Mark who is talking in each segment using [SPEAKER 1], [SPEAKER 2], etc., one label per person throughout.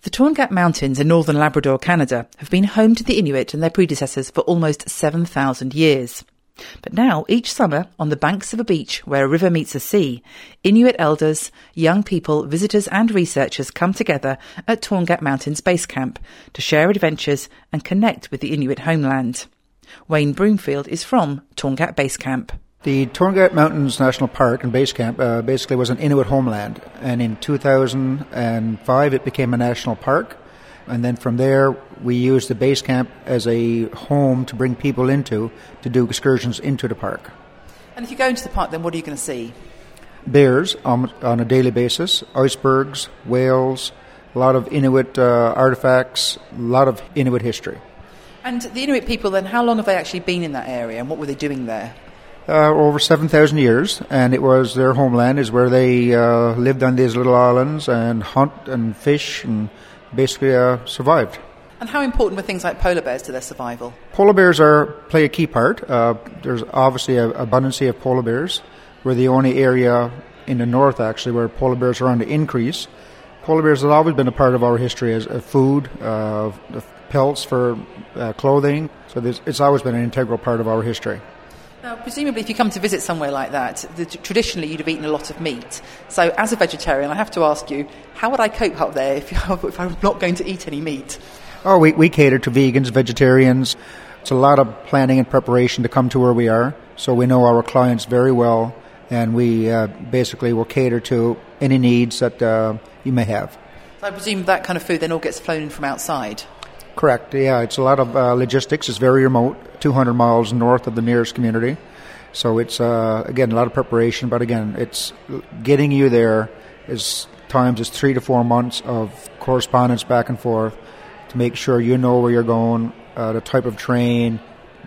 [SPEAKER 1] The Torngat Mountains in northern Labrador, Canada, have been home to the Inuit and their predecessors for almost 7,000 years. But now, each summer, on the banks of a beach where a river meets a sea, Inuit elders, young people, visitors and researchers come together at Torngat Mountains Base Camp to share adventures and connect with the Inuit homeland. Wayne Broomfield is from Torngat Base Camp.
[SPEAKER 2] The Torngat Mountains National Park and Base Camp basically was an Inuit homeland, and in 2005 it became a national park, and then from there we used the base camp as a home to bring people into to do excursions into the park.
[SPEAKER 1] And if you go into the park, then what are you going to see?
[SPEAKER 2] Bears on a daily basis, icebergs, whales, a lot of Inuit artifacts, a lot of Inuit history.
[SPEAKER 1] And the Inuit people then, how long have they actually been in that area and what were they doing there?
[SPEAKER 2] Over 7,000 years, and it was their homeland, is where they lived on these little islands and hunt and fish and basically survived.
[SPEAKER 1] And how important were things like polar bears to their survival?
[SPEAKER 2] Polar bears play a key part. There's obviously an abundance of polar bears. We're the only area in the north, actually, where polar bears are on the increase. Polar bears have always been a part of our history as food, pelts for clothing. So it's always been an integral part of our history.
[SPEAKER 1] Now, presumably, if you come to visit somewhere like that, traditionally you'd have eaten a lot of meat. So, as a vegetarian, I have to ask you, how would I cope up there if I'm not going to eat any meat?
[SPEAKER 2] Oh, we cater to vegans, vegetarians. It's a lot of planning and preparation to come to where we are. So we know our clients very well, and we basically will cater to any needs that you may have.
[SPEAKER 1] So I presume that kind of food then all gets flown in from outside?
[SPEAKER 2] Correct, yeah. It's a lot of logistics. It's very remote, 200 miles north of the nearest community. So it's, again, a lot of preparation. But again, it's getting you there is 3 to 4 months of correspondence back and forth to make sure you know where you're going, the type of train,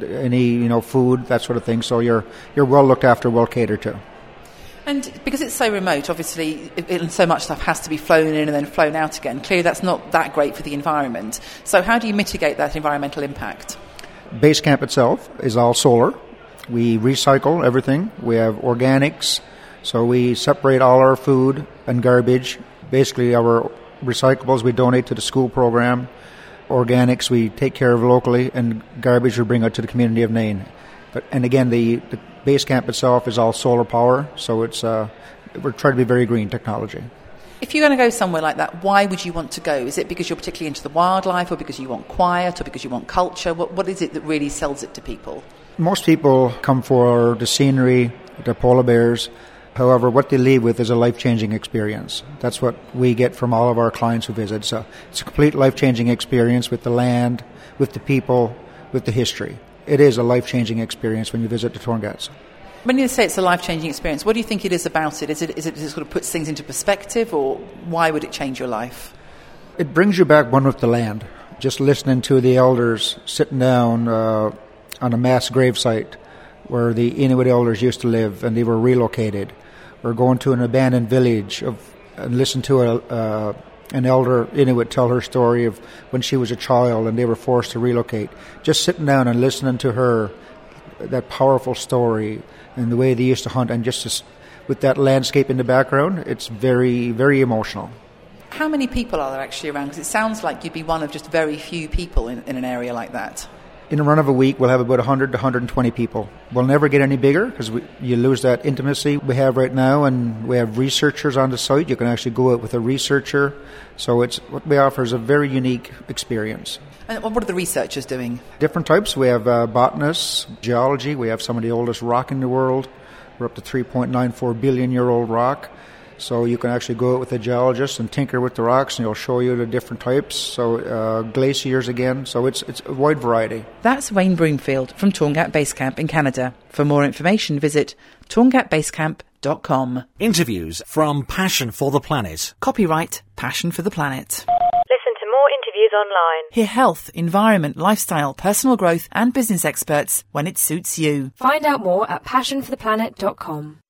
[SPEAKER 2] any food, that sort of thing. So you're well looked after, well catered to.
[SPEAKER 1] And because it's so remote, obviously, so much stuff has to be flown in and then flown out again. Clearly, that's not that great for the environment. So how do you mitigate that environmental impact?
[SPEAKER 2] Base camp itself is all solar. We recycle everything. We have organics, so we separate all our food and garbage. Basically, our recyclables we donate to the school program. Organics we take care of locally, and garbage we bring out to the community of Nain. And again, the base camp itself is all solar power, so it's we're trying to be very green technology.
[SPEAKER 1] If you're going to go somewhere like that, why would you want to go? Is it because you're particularly into the wildlife, or because you want quiet, or because you want culture? What is it that really sells it to people?
[SPEAKER 2] Most people come for the scenery, the polar bears. However, what they leave with is a life-changing experience. That's what we get from all of our clients who visit. So it's a complete life-changing experience with the land, with the people, with the history. It is a life-changing experience when you visit the Torngats.
[SPEAKER 1] When you say it's a life-changing experience, what do you think it is about it? Is it sort of puts things into perspective, or why would it change your life?
[SPEAKER 2] It brings you back one with the land. Just listening to the elders sitting down on a mass gravesite where the Inuit elders used to live and they were relocated, or going to an abandoned village and listen to an elder Inuit tell her story of when she was a child and they were forced to relocate. Just sitting down and listening to her, that powerful story and the way they used to hunt, and just with that landscape in the background, it's very, very emotional.
[SPEAKER 1] How many people are there actually around? Because it sounds like you'd be one of just very few people in an area like that.
[SPEAKER 2] In a run of a week, we'll have about 100 to 120 people. We'll never get any bigger because you lose that intimacy we have right now, and we have researchers on the site. You can actually go out with a researcher. So what we offer is a very unique experience.
[SPEAKER 1] And what are the researchers doing?
[SPEAKER 2] Different types. We have botanists, geology. We have some of the oldest rock in the world. We're up to 3.94 billion-year-old rock. So you can actually go out with a geologist and tinker with the rocks, and he'll show you the different types. So glaciers again. So it's a wide variety.
[SPEAKER 1] That's Wayne Broomfield from Torngat Base Camp in Canada. For more information, visit torngatbasecamp.com.
[SPEAKER 3] Interviews from Passion for the Planet.
[SPEAKER 1] Copyright Passion for the Planet.
[SPEAKER 4] Listen to more interviews online.
[SPEAKER 1] Hear health, environment, lifestyle, personal growth and business experts when it suits you.
[SPEAKER 4] Find out more at passionfortheplanet.com.